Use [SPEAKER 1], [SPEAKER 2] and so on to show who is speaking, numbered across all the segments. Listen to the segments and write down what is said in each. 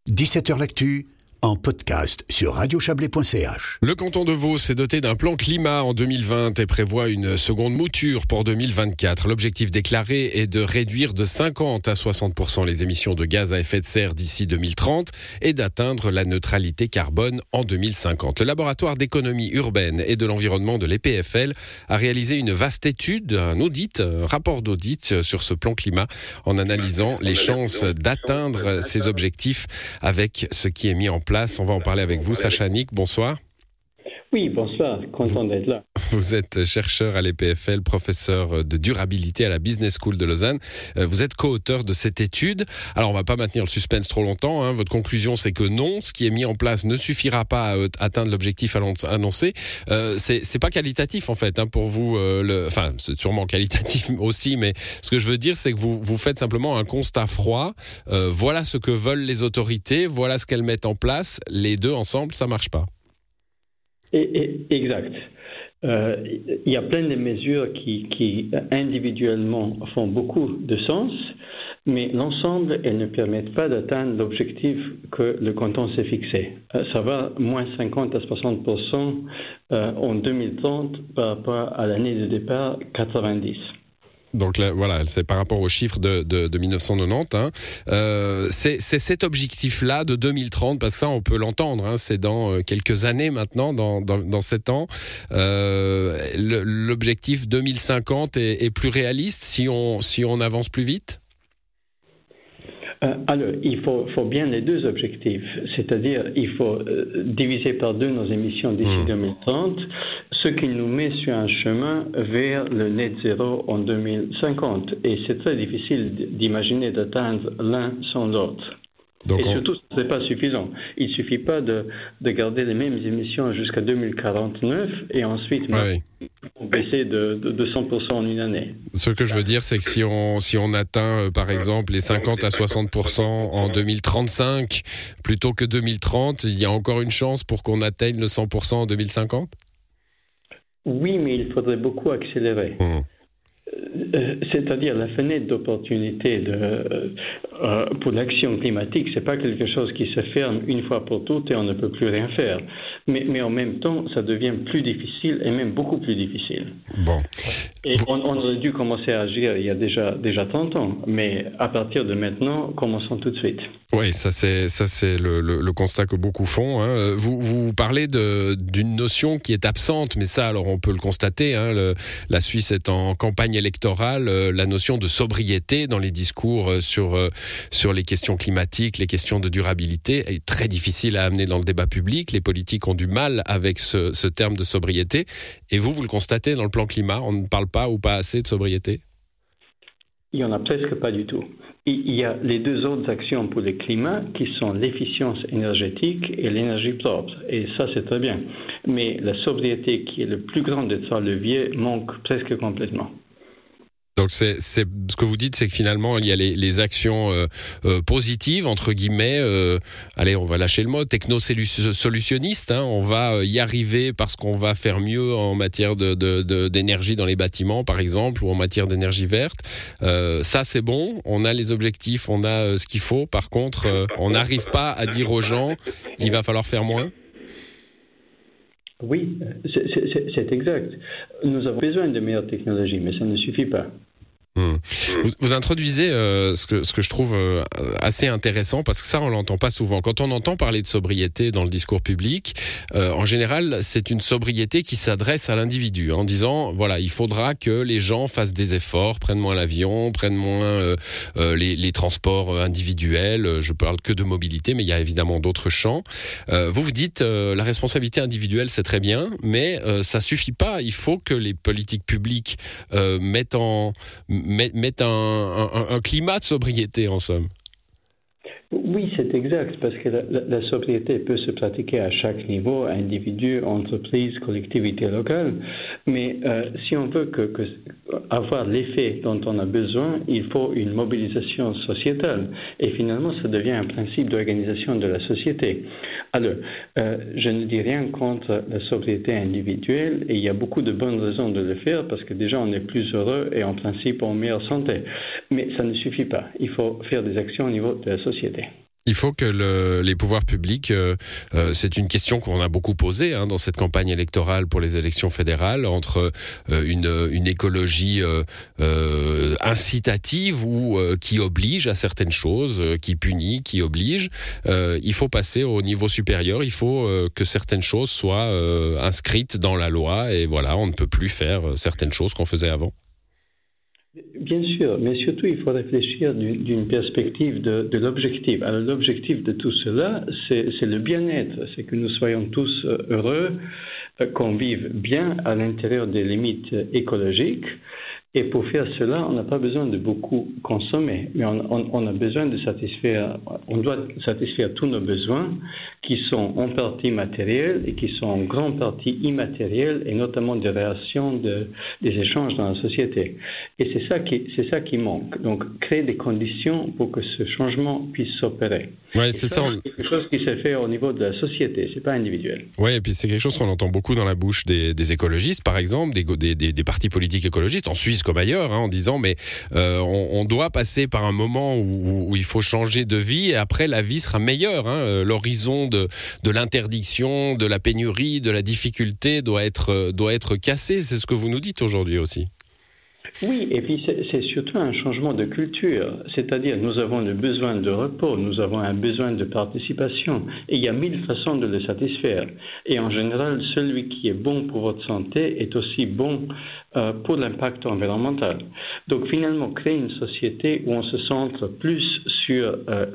[SPEAKER 1] 17h L'actu, en podcast sur radiochablais.ch.
[SPEAKER 2] Le canton de Vaud s'est doté d'un plan climat en 2020 et prévoit une seconde mouture pour 2024. L'objectif déclaré est de réduire de 50 à 60% les émissions de gaz à effet de serre d'ici 2030 et d'atteindre la neutralité carbone en 2050. Le laboratoire d'économie urbaine et de l'environnement de l'EPFL a réalisé une vaste étude, un rapport d'audit sur ce plan climat en analysant les chances d'atteindre ces objectifs avec ce qui est mis en place. On va en parler avec vous. Sacha Nick, bonsoir.
[SPEAKER 3] Oui, bonsoir, content d'être là.
[SPEAKER 2] Vous êtes chercheur à l'EPFL, professeur de durabilité à la Business School de Lausanne. Vous êtes co-auteur de cette étude. Alors, on ne va pas maintenir le suspense trop longtemps. Votre conclusion, c'est que non, ce qui est mis en place ne suffira pas à atteindre l'objectif annoncé. C'est pas qualitatif, en fait, pour vous. Enfin, c'est sûrement qualitatif aussi, mais ce que je veux dire, c'est que vous faites simplement un constat froid. Voilà ce que veulent les autorités, voilà ce qu'elles mettent en place. Les deux ensemble, ça marche pas.
[SPEAKER 3] Exact. Il y a plein de mesures qui individuellement font beaucoup de sens, mais l'ensemble, elles ne permettent pas d'atteindre l'objectif que le canton s'est fixé. Ça va moins 50 à 60% en 2030 par rapport à l'année de départ 90.
[SPEAKER 2] Donc là, voilà, c'est par rapport aux chiffres de 1990. C'est cet objectif-là de 2030, parce que ça, on peut l'entendre. C'est dans quelques années maintenant, dans 7 ans. L'objectif 2050 est plus réaliste si on avance plus vite.
[SPEAKER 3] Alors, il faut bien les deux objectifs, c'est-à-dire il faut diviser par 2 nos émissions d'ici 2030, ce qui nous met sur un chemin vers le net zéro en 2050. Et c'est très difficile d'imaginer d'atteindre l'un sans l'autre. Donc et surtout, ce n'est pas suffisant. Il ne suffit pas de garder les mêmes émissions jusqu'à 2049 et ensuite baisser de 100% en une année.
[SPEAKER 2] Ce que je veux dire, c'est que si on atteint, par exemple, les 50 à 60% en 2035 plutôt que 2030, il y a encore une chance pour qu'on atteigne le 100% en 2050 ?
[SPEAKER 3] Oui, mais il faudrait beaucoup accélérer. C'est-à-dire la fenêtre d'opportunité pour l'action climatique, c'est pas quelque chose qui se ferme une fois pour toutes et on ne peut plus rien faire. Mais en même temps, ça devient plus difficile et même beaucoup plus difficile.
[SPEAKER 2] Bon.
[SPEAKER 3] Et on aurait dû commencer à agir il y a déjà 30 ans, mais à partir de maintenant, commençons tout de suite.
[SPEAKER 2] Oui, ça c'est le constat que beaucoup font. Vous parlez d'une notion qui est absente, mais ça, alors on peut le constater. La Suisse est en campagne électorale. La notion de sobriété dans les discours sur les questions climatiques, les questions de durabilité, est très difficile à amener dans le débat public. Les politiques ont du mal avec ce terme de sobriété. Et vous le constatez dans le plan climat, on ne parle pas ou pas assez de sobriété ?
[SPEAKER 3] Il n'y en a presque pas du tout. Il y a les 2 autres actions pour le climat qui sont l'efficience énergétique et l'énergie propre. Et ça, c'est très bien. Mais la sobriété, qui est le plus grand de ces leviers, manque presque complètement.
[SPEAKER 2] Donc c'est ce que vous dites, c'est que finalement il y a les actions positives entre guillemets. Allez, on va lâcher le mot techno-solutionnistes. On va y arriver parce qu'on va faire mieux en matière d'énergie dans les bâtiments, par exemple, ou en matière d'énergie verte. Ça c'est bon. On a les objectifs, on a ce qu'il faut. Par contre, on n'arrive pas à dire aux gens, il va falloir faire moins.
[SPEAKER 3] Oui, c'est exact. Nous avons besoin de meilleures technologies, mais ça ne suffit pas.
[SPEAKER 2] Vous introduisez ce que je trouve assez intéressant, parce que ça on l'entend pas souvent. Quand on entend parler de sobriété dans le discours public, en général c'est une sobriété qui s'adresse à l'individu, en disant voilà, il faudra que les gens fassent des efforts, prennent moins l'avion, prennent moins les transports individuels. Je parle que de mobilité, mais il y a évidemment d'autres champs. Vous dites la responsabilité individuelle c'est très bien, mais ça suffit pas. Il faut que les politiques publiques mettent un climat de sobriété, en somme.
[SPEAKER 3] Oui, c'est exact, parce que la sobriété peut se pratiquer à chaque niveau, individu, entreprise, collectivité locale, mais si on veut avoir l'effet dont on a besoin, il faut une mobilisation sociétale, et finalement ça devient un principe d'organisation de la société. Alors, je ne dis rien contre la sobriété individuelle, et il y a beaucoup de bonnes raisons de le faire, parce que déjà on est plus heureux et en principe en meilleure santé, mais ça ne suffit pas, il faut faire des actions au niveau de la société.
[SPEAKER 2] Il faut que les pouvoirs publics, c'est une question qu'on a beaucoup posée dans cette campagne électorale pour les élections fédérales, entre une écologie incitative ou qui oblige à certaines choses, qui punit, qui oblige. Il faut passer au niveau supérieur, il faut que certaines choses soient inscrites dans la loi et voilà, on ne peut plus faire certaines choses qu'on faisait avant.
[SPEAKER 3] Bien sûr, mais surtout il faut réfléchir d'une perspective de l'objectif. Alors l'objectif de tout cela, c'est le bien-être, c'est que nous soyons tous heureux, qu'on vive bien à l'intérieur des limites écologiques. Et pour faire cela, on n'a pas besoin de beaucoup consommer, mais on a besoin de on doit satisfaire tous nos besoins qui sont en partie matériels et qui sont en grande partie immatériels, et notamment des relations, des échanges dans la société. Et c'est ça qui manque. Donc, créer des conditions pour que ce changement puisse s'opérer.
[SPEAKER 2] Ouais, c'est ça.
[SPEAKER 3] C'est quelque chose qui s'est fait au niveau de la société, c'est pas individuel.
[SPEAKER 2] Oui, et puis c'est quelque chose qu'on entend beaucoup dans la bouche des écologistes, par exemple, des partis politiques écologistes, en Suisse comme ailleurs, en disant mais on doit passer par un moment où il faut changer de vie et après la vie sera meilleure. L'horizon de l'interdiction, de la pénurie, de la difficulté doit être cassé. C'est ce que vous nous dites aujourd'hui aussi.
[SPEAKER 3] Oui, et puis c'est surtout un changement de culture, c'est-à-dire nous avons le besoin de repos, nous avons un besoin de participation, et il y a 1000 façons de le satisfaire. Et en général, celui qui est bon pour votre santé est aussi bon pour l'impact environnemental. Donc finalement, créer une société où on se centre plus sur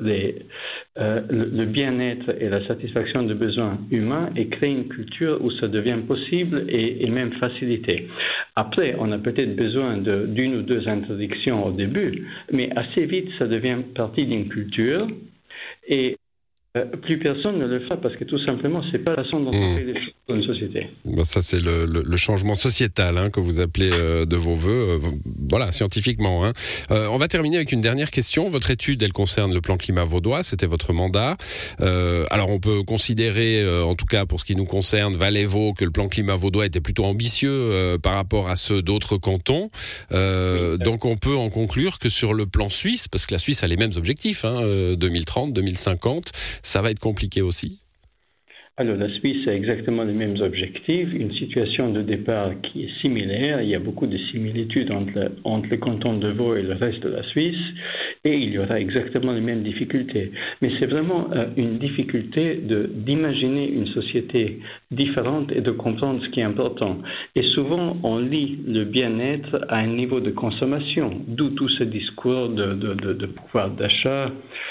[SPEAKER 3] le bien-être et la satisfaction de besoins humains et créer une culture où ça devient possible et même facilité. Après, on a peut-être besoin d'une ou deux interdictions au début, mais assez vite, ça devient partie d'une culture et plus personne ne le fera parce que tout simplement, c'est pas la façon dont on fait les choses dans une société.
[SPEAKER 2] Ça, c'est le changement sociétal que vous appelez de vos voeux, voilà, scientifiquement. On va terminer avec une dernière question. Votre étude, elle concerne le plan climat vaudois, c'était votre mandat. Alors, on peut considérer, en tout cas pour ce qui nous concerne, Valais-Vaud, que le plan climat vaudois était plutôt ambitieux par rapport à ceux d'autres cantons. Donc, on peut en conclure que sur le plan suisse, parce que la Suisse a les mêmes objectifs, 2030, 2050, ça va être compliqué aussi.
[SPEAKER 3] Alors, la Suisse a exactement les mêmes objectifs, une situation de départ qui est similaire. Il y a beaucoup de similitudes entre le canton de Vaud et le reste de la Suisse, et il y aura exactement les mêmes difficultés. Mais c'est vraiment une difficulté d'imaginer une société différente et de comprendre ce qui est important. Et souvent, on lie le bien-être à un niveau de consommation, d'où tout ce discours de pouvoir d'achat,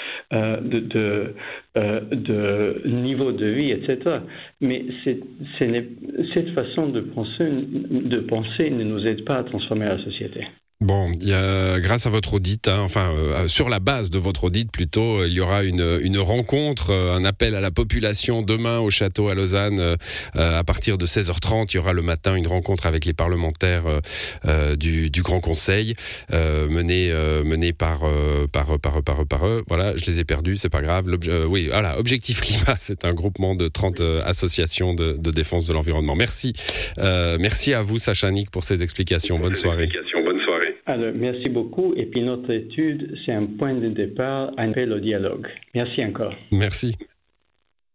[SPEAKER 3] de niveau de vie, etc. Mais cette façon de penser ne nous aide pas à transformer la société.
[SPEAKER 2] Bon, grâce à votre audit, sur la base de votre audit plutôt, il y aura une rencontre, un appel à la population demain au château à Lausanne à partir de 16h30. Il y aura le matin une rencontre avec les parlementaires du Grand Conseil menée par eux. Voilà, je les ai perdus, c'est pas grave. Objectif Climat, c'est un groupement de 30 associations de défense de l'environnement. Merci à vous, Sacha Nick, pour ces explications. Bonne soirée.
[SPEAKER 3] Alors, merci beaucoup. Et puis, notre étude, c'est un point de départ, un appel au dialogue. Merci encore.
[SPEAKER 2] Merci.